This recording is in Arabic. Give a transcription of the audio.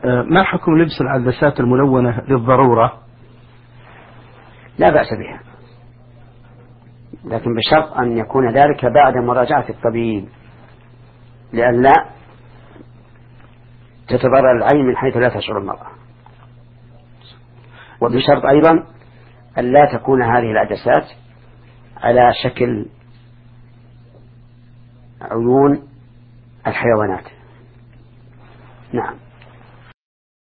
ما حكم لبس العدسات الملونة للضرورة؟ لا بأس بها، لكن بشرط أن يكون ذلك بعد مراجعة الطبيب، لئلا تتضرر العين من حيث لا تشعر المرأة. وبشرط أيضا أن لا تكون هذه العدسات على شكل عيون الحيوانات. نعم.